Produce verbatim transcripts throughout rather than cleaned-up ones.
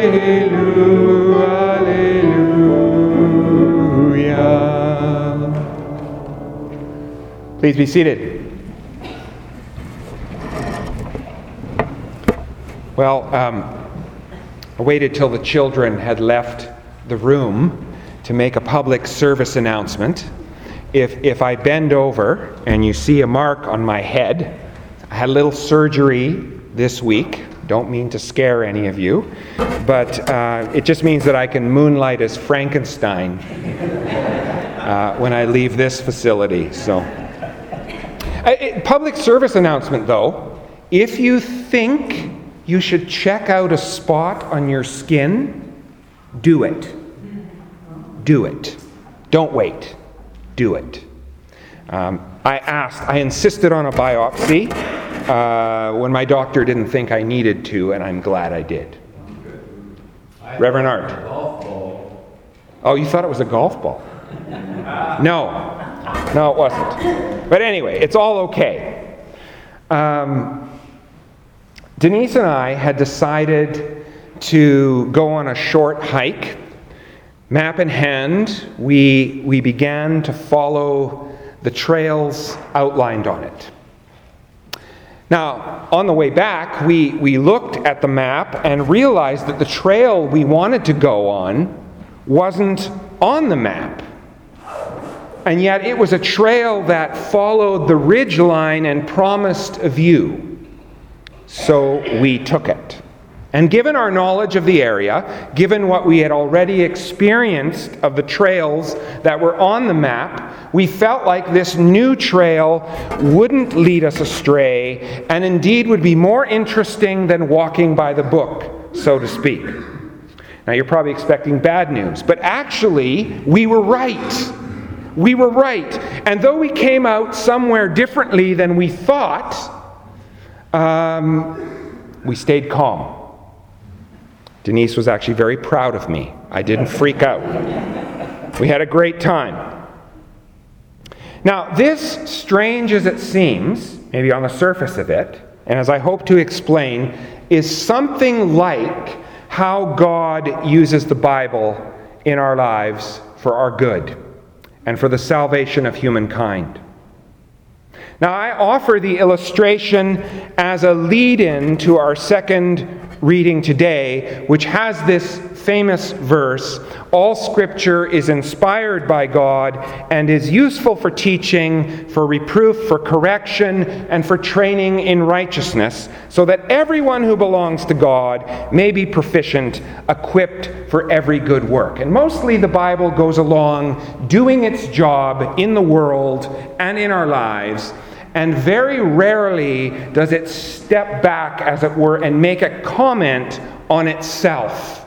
Hallelujah. Please be seated. Well, um, I waited till the children had left the room to make a public service announcement. If, if I bend over and you see a mark on my head, I had a little surgery this week. Don't mean to scare any of you, but uh, it just means that I can moonlight as Frankenstein uh, when I leave this facility. So, uh, public service announcement though, if you think you should check out a spot on your skin, do it. Do it. Don't wait. Do it. Um, I asked, I insisted on a biopsy uh, when my doctor didn't think I needed to, and I'm glad I did. I Reverend Art. Oh, you thought it was a golf ball? No. No, it wasn't. But anyway, it's all okay. Um, Denise and I had decided to go on a short hike. Map in hand, we, we began to follow the trails outlined on it. Now, on the way back, we, we looked at the map and realized that the trail we wanted to go on wasn't on the map. And yet it was a trail that followed the ridge line and promised a view. So we took it. And given our knowledge of the area, given what we had already experienced of the trails that were on the map, we felt like this new trail wouldn't lead us astray, and indeed would be more interesting than walking by the book, so to speak. Now you're probably expecting bad news, but actually we were right. We were right. And though we came out somewhere differently than we thought, um, we stayed calm. Denise was actually very proud of me. I didn't freak out. We had a great time. Now, this, strange as it seems, maybe on the surface of it, and as I hope to explain, is something like how God uses the Bible in our lives for our good and for the salvation of humankind. Now, I offer the illustration as a lead-in to our second reading today, which has this famous verse, "All Scripture is inspired by God and is useful for teaching, for reproof, for correction, and for training in righteousness, so that everyone who belongs to God may be proficient, equipped for every good work." And mostly the Bible goes along doing its job in the world and in our lives, and very rarely does it step back, as it were, and make a comment on itself.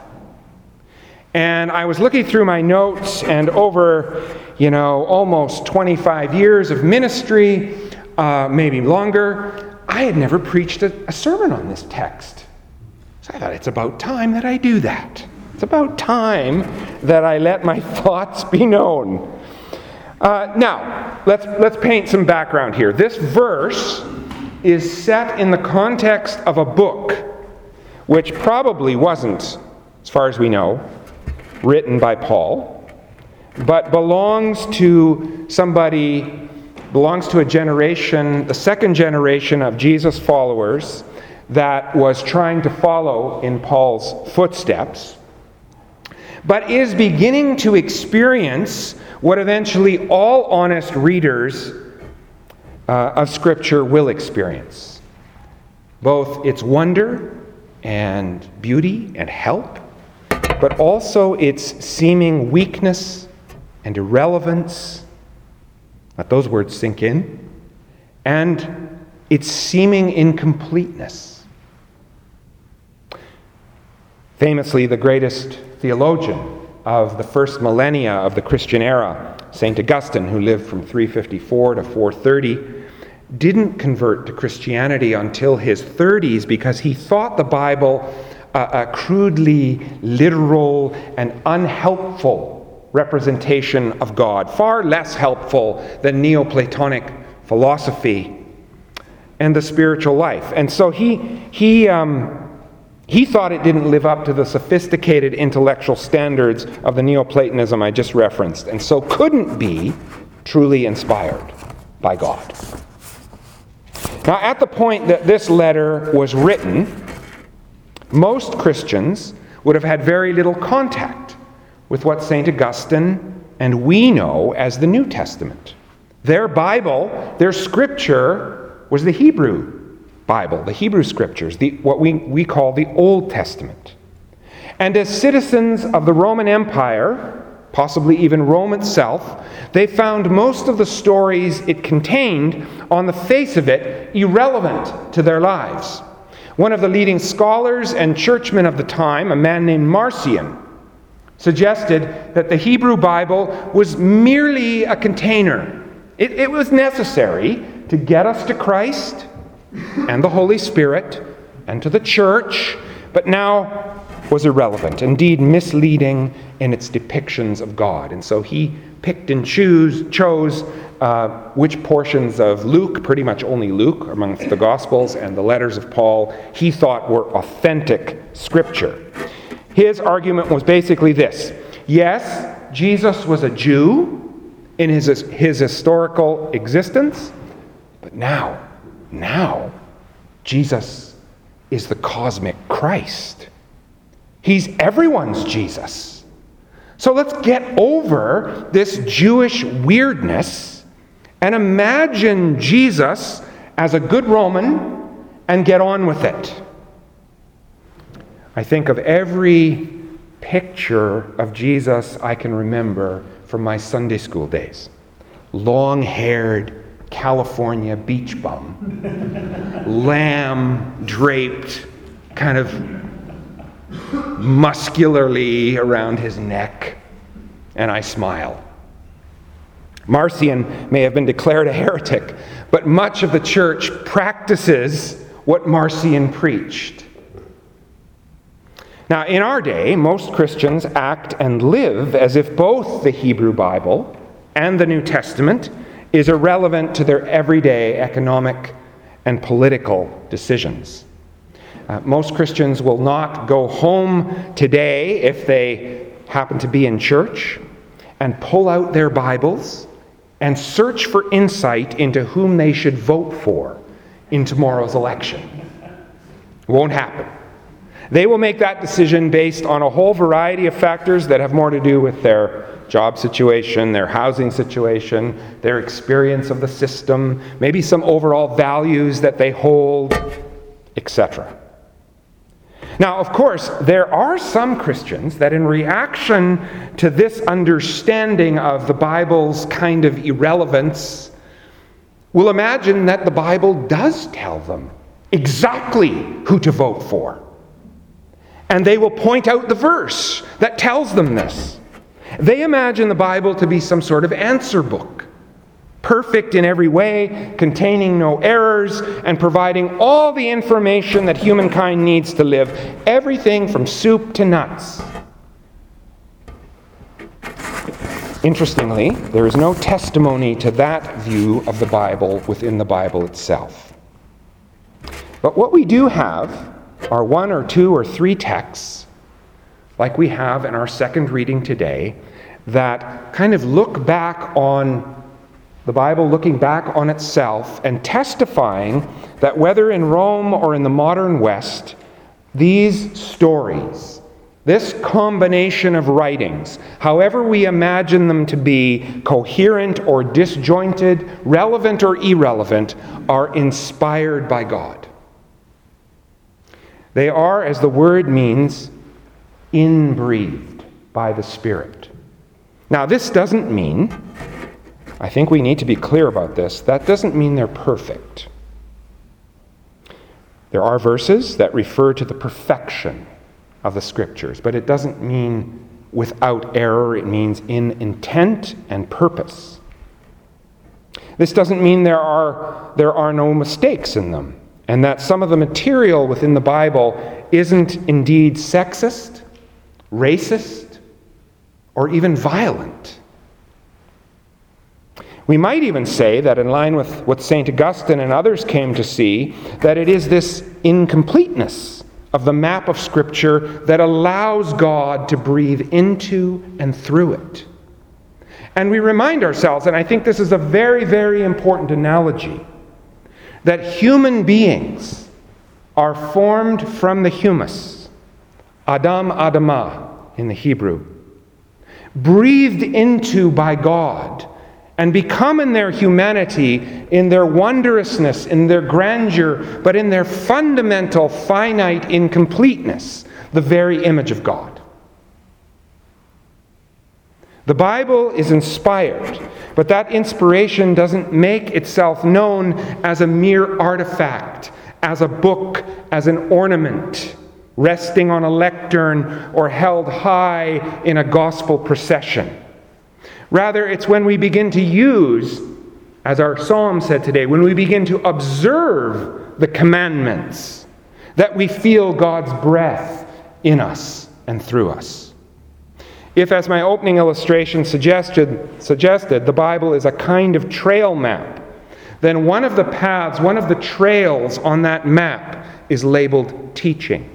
And I was looking through my notes, and over, you know, almost twenty-five years of ministry, uh, maybe longer, I had never preached a, a sermon on this text. So I thought, it's about time that I do that. It's about time that I let my thoughts be known. Uh, now, let's let's paint some background here. This verse is set in the context of a book, which probably wasn't, as far as we know, written by Paul, but belongs to somebody, belongs to a generation, the second generation of Jesus followers that was trying to follow in Paul's footsteps, but is beginning to experience what eventually all honest readers uh, of Scripture will experience. Both its wonder and beauty and help, but also its seeming weakness and irrelevance. Let those words sink in. And its seeming incompleteness. Famously, the greatest theologian of the first millennia of the Christian era, Saint Augustine, who lived from three fifty-four to four thirty, didn't convert to Christianity until his thirties because he thought the Bible a, a crudely literal and unhelpful representation of God, far less helpful than Neoplatonic philosophy and the spiritual life. And so he he um, He thought it didn't live up to the sophisticated intellectual standards of the Neoplatonism I just referenced, and so couldn't be truly inspired by God. Now, at the point that this letter was written, most Christians would have had very little contact with what Saint Augustine and we know as the New Testament. Their Bible, their scripture, was the Hebrew Bible, the Hebrew Scriptures, the, what we, we call the Old Testament. And as citizens of the Roman Empire, possibly even Rome itself, they found most of the stories it contained, on the face of it, irrelevant to their lives. One of the leading scholars and churchmen of the time, a man named Marcion, suggested that the Hebrew Bible was merely a container. It, it was necessary to get us to Christ and the Holy Spirit and to the church, but now was irrelevant, indeed misleading in its depictions of God. And so he picked and choose, chose uh, which portions of Luke, pretty much only Luke amongst the Gospels, and the letters of Paul, he thought were authentic Scripture. His argument was basically this: yes, Jesus was a Jew in his, his historical existence, but now, now, Jesus is the cosmic Christ. He's everyone's Jesus. So let's get over this Jewish weirdness and imagine Jesus as a good Roman and get on with it. I think of every picture of Jesus I can remember from my Sunday school days. Long-haired California beach bum, lamb draped kind of muscularly around his neck, and I smile. Marcion may have been declared a heretic, but much of the church practices what Marcion preached. Now, in our day, most Christians act and live as if both the Hebrew Bible and the New Testament is irrelevant to their everyday economic and political decisions. Uh, most Christians will not go home today, if they happen to be in church, and pull out their Bibles and search for insight into whom they should vote for in tomorrow's election. Won't happen. They will make that decision based on a whole variety of factors that have more to do with their job situation, their housing situation, their experience of the system, maybe some overall values that they hold, et cetera. Now, of course, there are some Christians that in reaction to this understanding of the Bible's kind of irrelevance will imagine that the Bible does tell them exactly who to vote for. And they will point out the verse that tells them this. They imagine the Bible to be some sort of answer book, perfect in every way, containing no errors, and providing all the information that humankind needs to live, everything from soup to nuts. Interestingly, there is no testimony to that view of the Bible within the Bible itself. But what we do have are one or two or three texts, like we have in our second reading today, that kind of look back on the Bible, looking back on itself and testifying that whether in Rome or in the modern West, these stories, this combination of writings, however we imagine them to be coherent or disjointed, relevant or irrelevant, are inspired by God. They are, as the word means, inbreathed by the Spirit. Now, this doesn't mean, I think we need to be clear about this, that doesn't mean they're perfect. There are verses that refer to the perfection of the Scriptures, but it doesn't mean without error. It means in intent and purpose. This doesn't mean there are, there are no mistakes in them, and that some of the material within the Bible isn't indeed sexist, racist, or even violent. We might even say that, in line with what Saint Augustine and others came to see, that it is this incompleteness of the map of Scripture that allows God to breathe into and through it. And we remind ourselves, and I think this is a very, very important analogy, that human beings are formed from the humus, Adam Adamah in the Hebrew, breathed into by God, and become in their humanity, in their wondrousness, in their grandeur, but in their fundamental finite incompleteness, the very image of God. The Bible is inspired, but that inspiration doesn't make itself known as a mere artifact, as a book, as an ornament, resting on a lectern or held high in a gospel procession. Rather, it's when we begin to use, as our psalm said today, when we begin to observe the commandments, that we feel God's breath in us and through us. If, as my opening illustration suggested, suggested, the Bible is a kind of trail map, then one of the paths, one of the trails on that map is labeled teaching.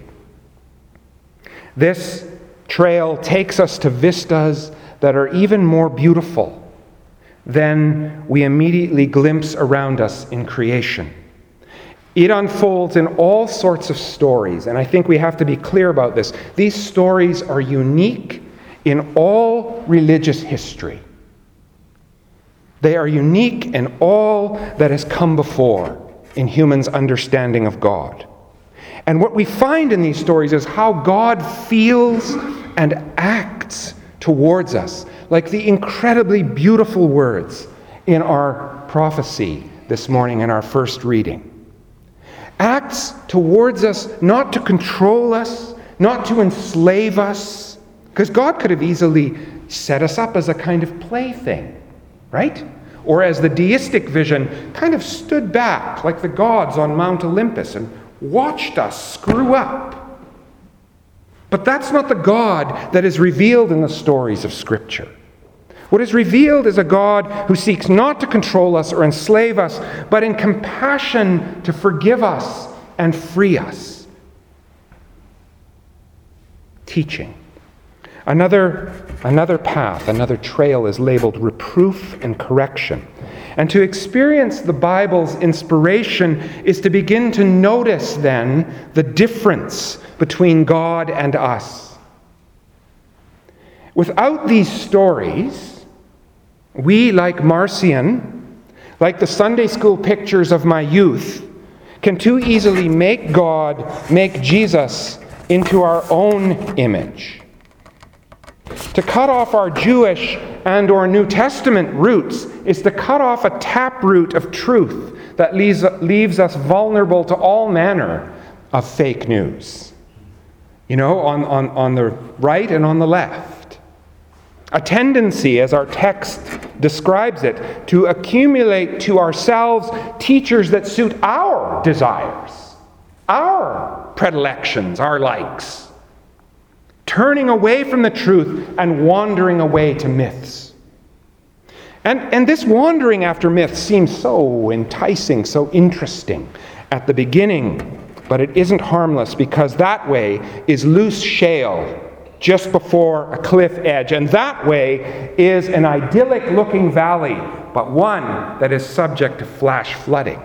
This trail takes us to vistas that are even more beautiful than we immediately glimpse around us in creation. It unfolds in all sorts of stories, and I think we have to be clear about this. These stories are unique in all religious history. They are unique in all that has come before in humans' understanding of God. And what we find in these stories is how God feels and acts towards us, like the incredibly beautiful words in our prophecy this morning in our first reading. Acts towards us not to control us, not to enslave us, because God could have easily set us up as a kind of plaything, right? Or as the deistic vision kind of stood back like the gods on Mount Olympus and watched us screw up. But that's not the God that is revealed in the stories of Scripture. What is revealed is a God who seeks not to control us or enslave us, but in compassion to forgive us and free us. Teaching. Another, another path, another trail is labeled reproof and correction. And to experience the Bible's inspiration is to begin to notice then the difference between God and us. Without these stories, we, like Marcion, like the Sunday school pictures of my youth, can too easily make God, make Jesus into our own image. To cut off our Jewish and or New Testament roots is to cut off a taproot of truth that leaves, leaves us vulnerable to all manner of fake news. You know, on, on, on the right and on the left. A tendency, as our text describes it, to accumulate to ourselves teachers that suit our desires, our predilections, our likes. Turning away from the truth and wandering away to myths. And, and this wandering after myths seems so enticing, so interesting at the beginning, but it isn't harmless because that way is loose shale just before a cliff edge, and that way is an idyllic-looking valley, but one that is subject to flash flooding.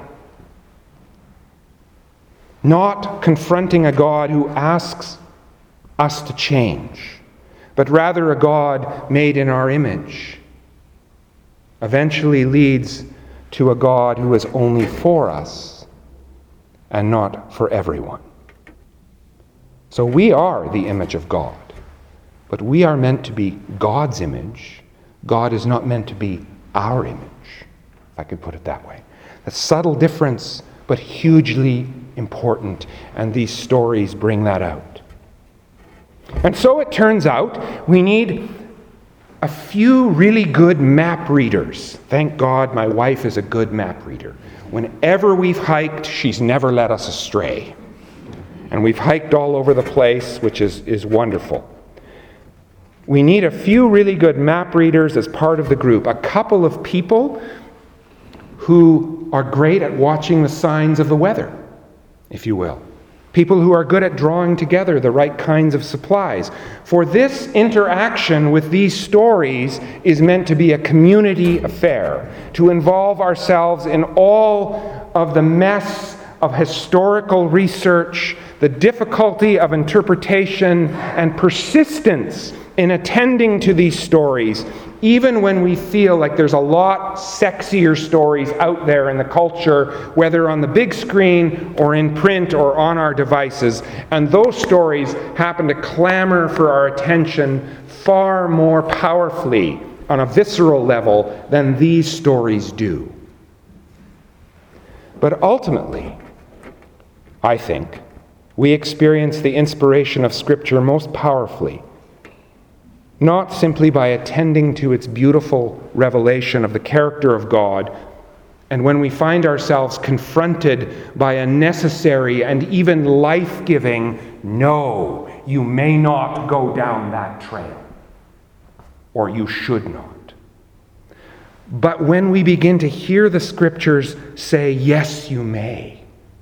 Not confronting a God who asks us to change, but rather a God made in our image, eventually leads to a God who is only for us and not for everyone. So we are the image of God, but we are meant to be God's image. God is not meant to be our image, if I could put it that way. A subtle difference, but hugely important, and these stories bring that out. And so it turns out we need a few really good map readers. Thank God my wife is a good map reader. Whenever we've hiked, she's never led us astray. And we've hiked all over the place, which is, is wonderful. We need a few really good map readers as part of the group. A couple of people who are great at watching the signs of the weather, if you will. people who are good at drawing together the right kinds of supplies. For this interaction with these stories is meant to be a community affair, to involve ourselves in all of the mess of historical research, the difficulty of interpretation, and persistence in attending to these stories, even when we feel like there's a lot sexier stories out there in the culture, whether on the big screen or in print or on our devices. And those stories happen to clamor for our attention far more powerfully on a visceral level than these stories do. But ultimately, I think, we experience the inspiration of Scripture most powerfully, not simply by attending to its beautiful revelation of the character of God, and when we find ourselves confronted by a necessary and even life-giving, no, you may not go down that trail, or you should not. But when we begin to hear the Scriptures say, yes, you may,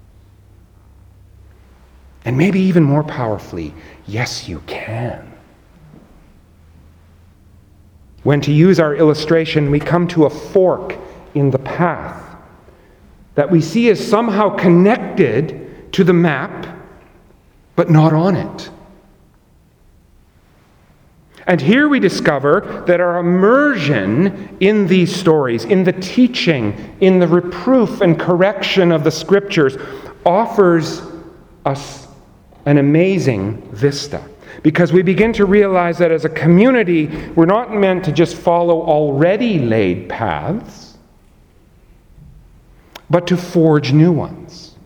and maybe even more powerfully, yes, you can. When, to use our illustration, we come to a fork in the path that we see as somehow connected to the map, but not on it. And here we discover that our immersion in these stories, in the teaching, in the reproof and correction of the Scriptures, offers us an amazing vista. Because we begin to realize that as a community, we're not meant to just follow already laid paths, but to forge new ones,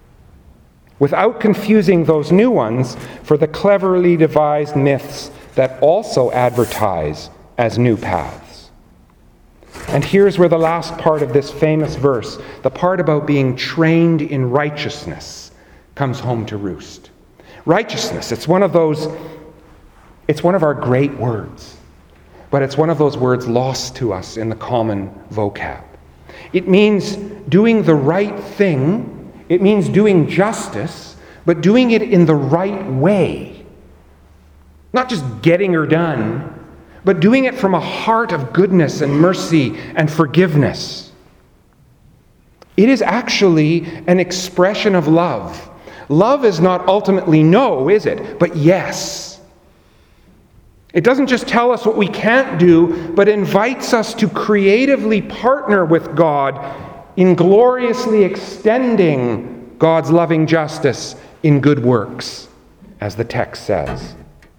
without confusing those new ones for the cleverly devised myths that also advertise as new paths. And here's where the last part of this famous verse, the part about being trained in righteousness, comes home to roost. Righteousness, it's one of those, it's one of our great words, but it's one of those words lost to us in the common vocab. It means doing the right thing, it means doing justice, but doing it in the right way. Not just getting her done, but doing it from a heart of goodness and mercy and forgiveness. It is actually an expression of love. Love is not ultimately no, is it? But yes. It doesn't just tell us what we can't do, but invites us to creatively partner with God in gloriously extending God's loving justice in good works, as the text says.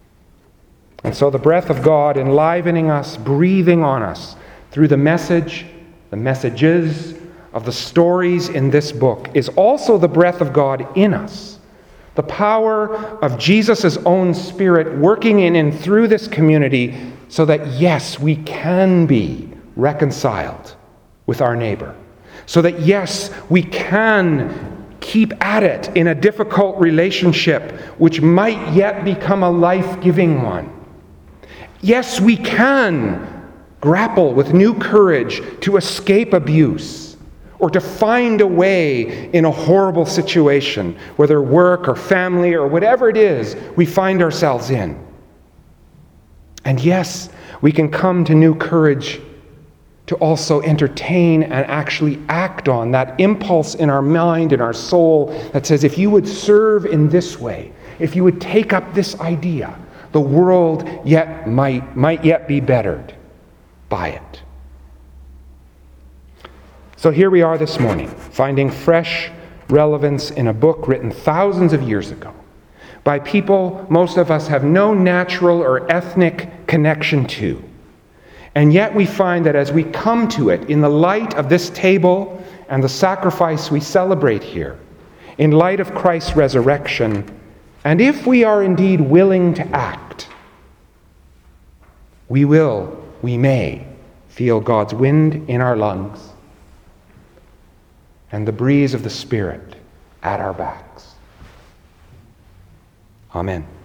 And so the breath of God enlivening us, breathing on us through the message, the messages, of the stories in this book is also the breath of God in us. The power of Jesus' own Spirit working in and through this community so that, yes, we can be reconciled with our neighbor. So that, yes, we can keep at it in a difficult relationship which might yet become a life-giving one. Yes, we can grapple with new courage to escape abuse, or to find a way in a horrible situation, whether work or family or whatever it is we find ourselves in. And yes, we can come to new courage to also entertain and actually act on that impulse in our mind and our soul that says, if you would serve in this way, if you would take up this idea, the world yet might, might yet be bettered by it. So here we are this morning, finding fresh relevance in a book written thousands of years ago by people most of us have no natural or ethnic connection to. And yet we find that as we come to it in the light of this table and the sacrifice we celebrate here, in light of Christ's resurrection, and if we are indeed willing to act, we will, we may, feel God's wind in our lungs and the breeze of the Spirit at our backs. Amen.